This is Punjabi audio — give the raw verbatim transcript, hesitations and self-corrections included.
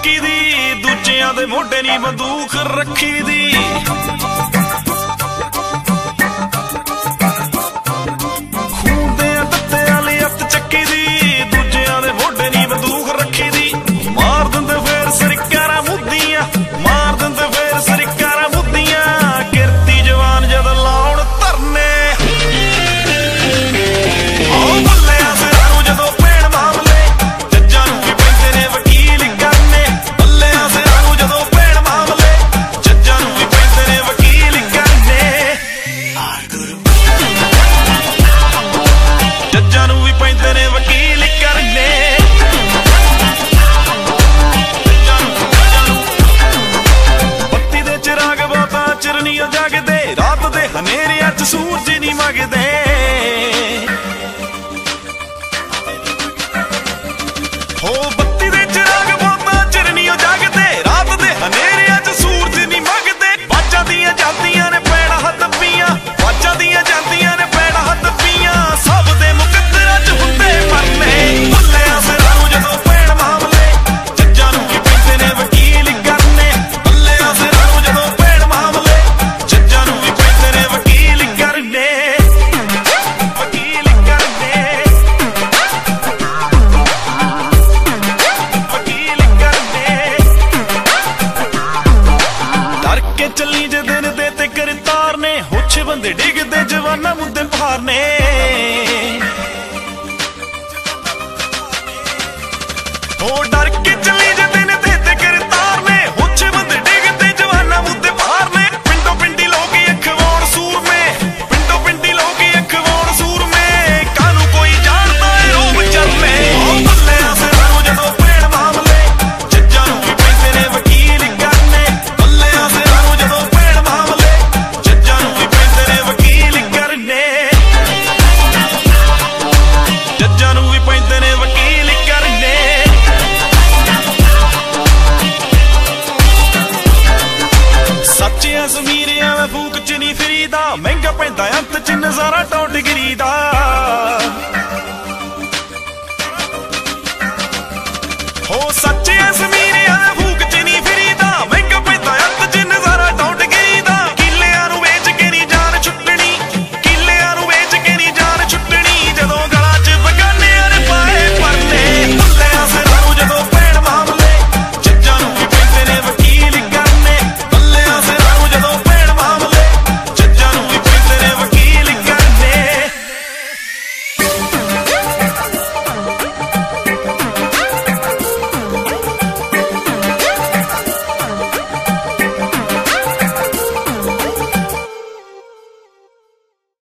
ਚੱਕੀ ਦੀ, ਦੂਜਿਆਂ ਦੇ ਮੋਢੇ ਨੀ ਬੰਦੂਕ ਰੱਖੀ ਦੀ। ਖੂਨ ਦੇ ਦਿੱਤੇ ਵਾਲੀ ਅੱਤ ਚੱਕੀ ਦੀ, ਦੂਜਿਆਂ ਦੇ ਮੋਢੇ ਨੀ ਬੰਦੂਕ ਰੱਖੀ ਦੀ। ਮਾਰ ਦਿੰਦੇ ਫੇਰ ਸਰਕਾਰਾਂ ਮੁੱਦੀਆਂ, ਮਾਰ ਦਿੰਦੇ ਫੇਰ ਸਰਕਾਰਾਂ ਮੁੱਦੀਆਂ। ਕਿਰਤੀ ਜਵਾਨ ਜਦ ਲਾਉਣ ਧਰਨੇ, ਉਹ ਬੱਲਿਆਂ ਸਿਰਾਂ ਨੂੰ ਜਦੋਂ ਪੈਣ ਮਾਮਲੇ, ਜੱਜਾਂ ਨੂੰ ਵੀ ਪੈਂਦੇ ਨੇ ਵਕੀਲ ਕਰਨੇ। ਬੱਲਿਆਂ ਸਿਰਾਂ ਨੂੰ ਜਦੋਂ ਪੈਣ ਮਾਮਲੇ, ਜੱਜਾਂ ਨੂੰ ਵੀ ਪੈਂਦੇ ਨੇ ਵਕੀਲ ਕਰਨੇ। ਜੱਜਾਂ ਨੂੰ ਵੀ ਪੈਂਦੇ ਨੇ ਵਕੀਲ ਕਰਨੇ। ਬੱਤੀ ਦੇ ਚਿਰਾਗ ਬਹੁਤਾ ਚਿਰ ਨੀ ਜਾਗਦੇ, ਰਾਤ ਦੇ ਹਨੇਰਿਆਂ ਚ ਸੂਰਜ ਨੀ ਮੰਗਦੇ। ਹੋ ਬੱਤੀ ਦੇ ਚਿਰਾਗ ਬਹੁਤਾ ਚਿਰ ਨੀ ਜਾਗਦੇ, ਰਾਤ ਦੇ ਹਨੇਰਿਆਂ ਚ ਸੂਰਜ ਨੀ ਮੰਗਦੇ। ਬਾਜਾਂ ਦੀਆਂ ਜਾਂਦੀਆਂ ਨੇ ਪੈੜਾਂ ਹੱਥ ਪੀਆਂ, ਬਾਜਾਂ ਦੀਆਂ ਜਾਂਦੀਆਂ ਨੇ ਪੈੜਾਂ ਹੱਥ ਪੀਆਂ। ਸਭ ਦੇ ਮੁਕੱਦਰਾਂ ਚ ਹੁੰਦੇ ਮਰਨੇ, ਬੱਲਿਆਂ ਸਿਰਾਂ ਨੂੰ ਜਦੋਂ ਪੈਣ ਮਾਮਲੇ, ਜੱਜਾਂ ਨੂੰ ਵੀ ਪੈਂਦੇ ਨੇ ਵਕੀਲ ਕਰਨੇ। ਬੱਲਿਆਂ ਸਿਰਾਂ ਨੂੰ ਜਦੋਂ ਪੈਣ ਮਾਮਲੇ, ਜੱਜਾਂ ਨੂੰ ਵੀ ਪੈਂਦੇ ਨੇ ਵਕੀਲ ਕਰਨੇ। ਵਕੀਲ ਕਰਨੇ, ਵਕੀਲ ਕਰਨੇ। ਡਰ ਕੇ ਚੱਲੀ ਜੇ ਦਿਨ ਦੇ ਤੇ ਕਰਤਾਰ ਨੇ, ਹੁੱਛ ਬੰਦੇ ਡਿੱਗਦੇ ਜਵਾਨਾਂ ਮੁੱਦੇ ਭਾਰਨੇ। ਹੋ ਡਰ ਕੇ ਚੱਲੀ ਜੇ ਦਿਨ ਦੇ ਤੇ ਕਰਤਾਰ ਨੇ, ਹੁੱਛ ਬੰਦੇ ਡਿੱਗਦੇ ਜਵਾਨਾਂ ਮੁੱਦੇ ਭਾਰਨੇ। ਪਿੰਡੋਂ ਪਿੰਡੀ ਲੋਕ ਅਖਵਾਉਣ ਸੂਰਮੇ, ਪਿੰਡੋਂ ਪਿੰਡੀ ਲੋਕ ਅਖਵਾਉਣ ਸੂਰਮੇ। ਕਾਹਨੂੰ ਕੋਈ ਜਾਣਦਾ ਏ ਉਹ ਵਿਚਰਨੇ। ਉਹ ਬੱਲਿਆਂ ਸਿਰਾਂ ਨੂੰ ਜਦੋਂ ਪੈਣ ਮਾਮਲੇ, ਜੱਜਾਂ ਨੂੰ ਵੀ ਪੈਂਦੇ ਨੇ ਵਕੀਲ ਕਰਨੇ। ਬੱਲਿਆਂ ਸਿਰਾਂ ਨੂੰ ਜਦੋਂ ਪੈਣ ਮਾਮਲੇ, ਜੱਜਾਂ ਨੂੰ ਵੀ ਪੈਂਦੇ ਨੇ ਵਕੀਲ ਕਰਨੇ। ਜੱਜਾਂ ਨੂੰ ਵੀ ਪੈਂਦੇ ਨੇ ਵਕੀਲ ਕਰਨੇ। ਸੱਚਿਆਂ ਜ਼ਮੀਰਿਆਂ ਮੈਂ ਫੂਕ ਚ ਨਹੀਂ ਫਰੀਦਾ, ਮਹਿੰਗਾ ਪੈਂਦਾ ਅੰਤ ਚ ਨਜ਼ਾਰਾ ਟੌਟ ਗਿਰੀ ਦਾ।